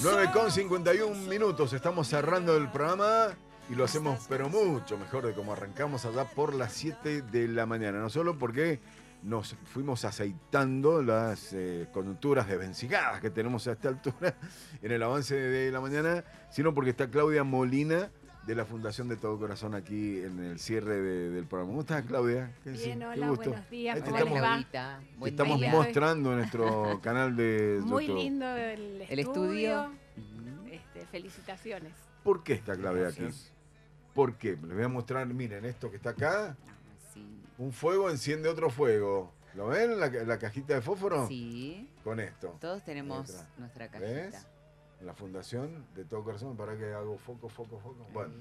9:51. Estamos cerrando el programa y lo hacemos pero mucho mejor de como arrancamos allá por las 7 de la mañana. No solo porque nos fuimos aceitando las coyunturas desvencijadas que tenemos a esta altura en el avance de la mañana, sino porque está Claudia Molina de la Fundación de Todo Corazón aquí en el cierre del programa. ¿Cómo estás, Claudia? Bien, hola, buenos días. Ahí ¿Cómo les va? Te estamos mostrando en nuestro canal de Muy YouTube. lindo el estudio. Felicitaciones. ¿Por qué está Claudia aquí? ¿Por qué? Les voy a mostrar, miren, esto que está acá. Sí. Un fuego enciende otro fuego. ¿Lo ven? La cajita de fósforo. Sí. Con esto. Todos tenemos nuestra cajita. ¿Ves? En la Fundación de Todo Corazón, para que hago foco. Bueno.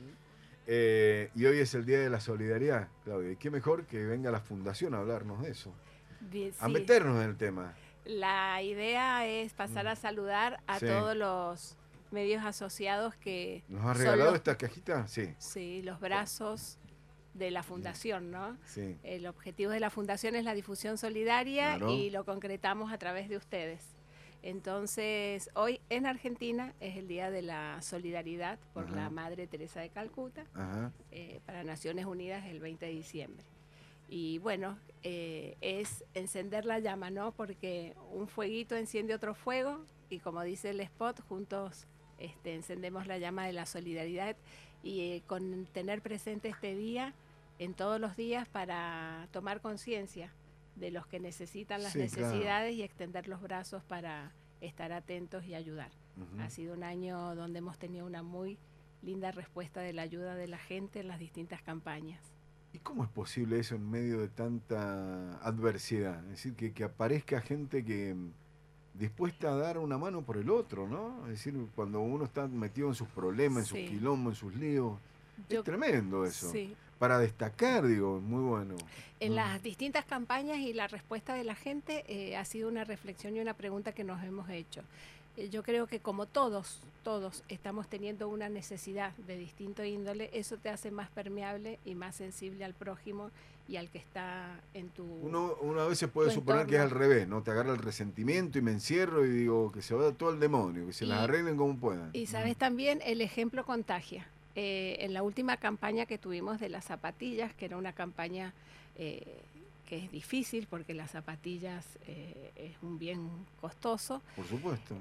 Y hoy es el Día de la Solidaridad, Claudia. Y qué mejor que venga la Fundación a hablarnos de eso. Bien, A sí. meternos en el tema. La idea es pasar a saludar a todos los medios asociados que... ¿Nos has regalado esta cajita? Sí. Sí, los brazos de la Fundación, ¿no? Sí. El objetivo de la Fundación es la difusión solidaria, claro, y lo concretamos a través de ustedes. Entonces, hoy en Argentina es el Día de la Solidaridad por la Madre Teresa de Calcuta, para Naciones Unidas el 20 de diciembre. Y bueno, es encender la llama, ¿no? Porque un fueguito enciende otro fuego y como dice el spot, juntos encendemos la llama de la solidaridad y con tener presente este día en todos los días para tomar conciencia de los que necesitan las necesidades, y extender los brazos para estar atentos y ayudar. Ha sido un año donde hemos tenido una muy linda respuesta de la ayuda de la gente en las distintas campañas. ¿Y cómo es posible eso en medio de tanta adversidad? Es decir, que aparezca gente que dispuesta a dar una mano por el otro, ¿no? Es decir, cuando uno está metido en sus problemas, en sus quilombos, en sus líos. Es tremendo eso. Sí. Para destacar, digo, muy bueno. En las distintas campañas y la respuesta de la gente ha sido una reflexión y una pregunta que nos hemos hecho. Yo creo que como todos estamos teniendo una necesidad de distinto índole, eso te hace más permeable y más sensible al prójimo y al que está en tu Uno a veces puede suponer que es al revés, ¿no? Te agarra el resentimiento y me encierro y digo que se vaya todo al demonio, que se las arreglen como puedan. Y sabes también, el ejemplo contagia. En la última campaña que tuvimos de las zapatillas, que era una campaña que es difícil porque las zapatillas es un bien costoso. Por supuesto.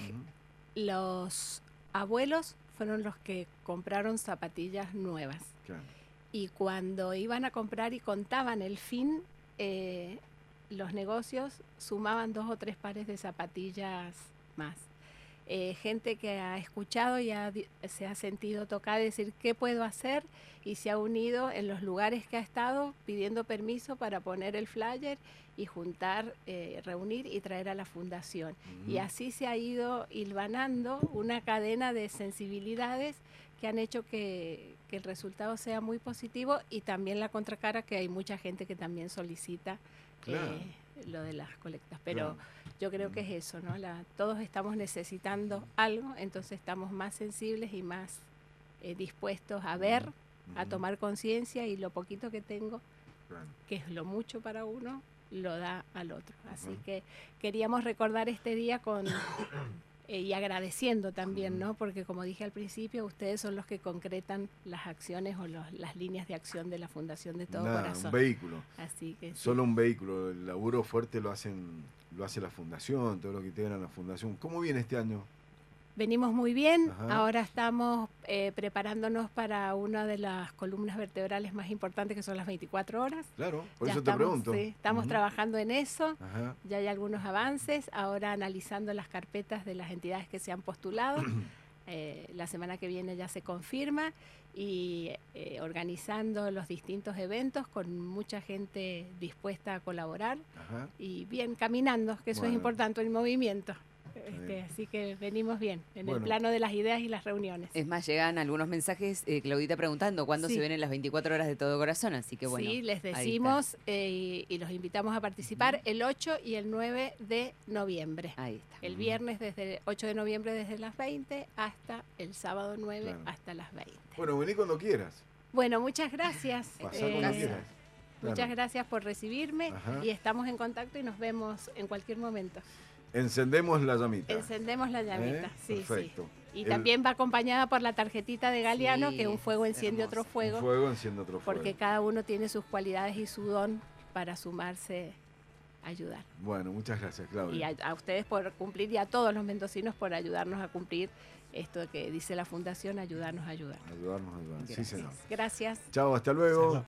Los abuelos fueron los que compraron zapatillas nuevas. Claro. Y cuando iban a comprar y contaban el fin, los negocios sumaban 2 o 3 pares de zapatillas más. Gente que ha escuchado y se ha sentido tocada, decir qué puedo hacer, y se ha unido en los lugares que ha estado pidiendo permiso para poner el flyer y juntar, reunir y traer a la fundación. Y así se ha ido hilvanando una cadena de sensibilidades que han hecho que el resultado sea muy positivo, y también la contracara, que hay mucha gente que también solicita lo de las colectas, pero yo creo que es eso, ¿no? Todos estamos necesitando algo, entonces estamos más sensibles y más dispuestos a ver, a tomar conciencia, y lo poquito que tengo, que es lo mucho para uno, lo da al otro. Así que queríamos recordar este día con y agradeciendo también, ¿no? Porque como dije al principio, ustedes son los que concretan las acciones o las líneas de acción de la Fundación de Todo Corazón. Un vehículo. Así que solo un vehículo. El laburo fuerte lo hace la Fundación, todo lo que integran la Fundación. ¿Cómo viene este año? Venimos muy bien. Ahora estamos preparándonos para una de las columnas vertebrales más importantes, que son las 24 horas. Claro, por eso te pregunto. Sí, estamos trabajando en eso. Ya hay algunos avances. Ahora analizando las carpetas de las entidades que se han postulado. La semana que viene ya se confirma, y organizando los distintos eventos con mucha gente dispuesta a colaborar. Y bien, caminando, que eso es importante, el movimiento. Así que venimos bien en el plano de las ideas y las reuniones. Es más, llegan algunos mensajes, Claudita, preguntando cuándo se vienen las 24 horas de Todo Corazón, así que bueno. Sí, les decimos y los invitamos a participar el 8 y el 9 de noviembre. Ahí está. El viernes desde el 8 de noviembre desde las 20 hasta el sábado 9 hasta las 20. Bueno, vení cuando quieras. Bueno, muchas gracias. Pasá cuando quieras. Muchas gracias por recibirme y estamos en contacto y nos vemos en cualquier momento. Encendemos la llamita. Encendemos la llamita, sí, Perfecto. sí. Y también va acompañada por la tarjetita de Galeano, Sí, que un fuego enciende hermoso. otro fuego. Un fuego enciende otro fuego. Porque cada uno tiene sus cualidades y su don para sumarse a ayudar. Bueno, muchas gracias, Claudia. Y a ustedes por cumplir y a todos los mendocinos por ayudarnos a cumplir esto que dice la Fundación, ayudarnos a ayudar. Ayudarnos a ayudar. Sí, Gracias. señor. Gracias. Chao, hasta luego.